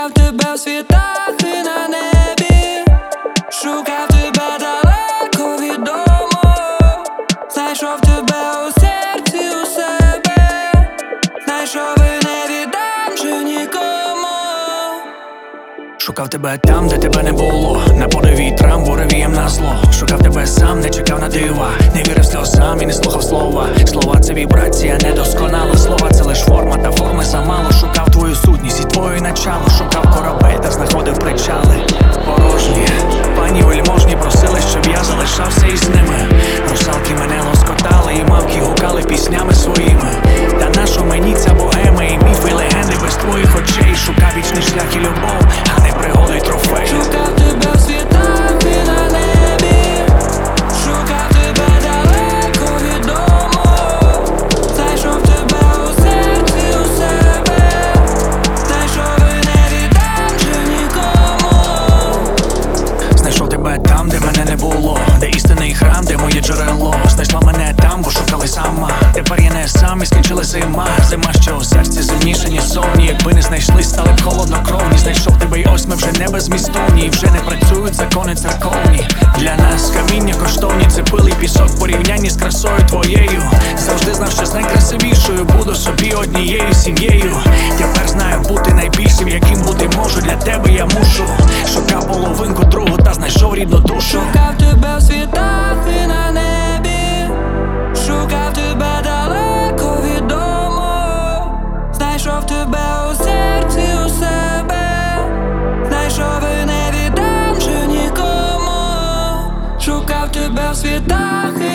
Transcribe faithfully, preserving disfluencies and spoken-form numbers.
Шукав тебе в світах і на небі, шукав тебе далеко від дому, знайшов тебе у серці у себе, знайшов і не віддам вже нікому. Шукав тебе там, де тебе не було, на подиві вітрам, буревієм на зло. Шукав тебе сам, не чекав на дива, не вірив сльозам і не слухав слова. Слова — це вібрація недосконала, слова — це лиш форма, та форми замало. Шукав твою сутність і твоє начало, шукав корабель та знаходив причали порожні. Пані вельможні просили, щоб я залишався із ними. Русалки мене лоскотали і мавки гукали піснями своїми. Та нащо мені ця богема і міфи, і легенди без твоїх очей? Шукав вічний шлях і любов, а не пригоди й трофей. Шукав тебе в світах і на небі, шукав тебе далеко від дому, знайшов тебе у серці у себе, знайшов і не віддам вже нікому. Знайшов тебе там, де мене не було, де істинний храм, де моє джерело. Знайшла мене там, бо шукали сама. Тепер я не сам і скінчила зима. Зима, що у серці зимніше, ніж зовні. Якби не знайшли, стали б холоднокровні. Знайшов тебе й ось ми вже не безмістовні, і вже не працюють закони церковні. Для нас каміння коштовні, це пил і пісок в порівнянні з красою твоєю. Завжди знав, що з найкрасивішою буду собі однією сім'єю. Тепер знаю бути найбільшим, яким бути можу. Для тебе я мушу. Шукав половинку другу та знайшов рідну душу. Шукав тебе в світах і на небі, шукав тебе далеко від дому, знайшов тебе у серці у себе, знайшов і не віддам вже нікому. Шукав тебе в світах і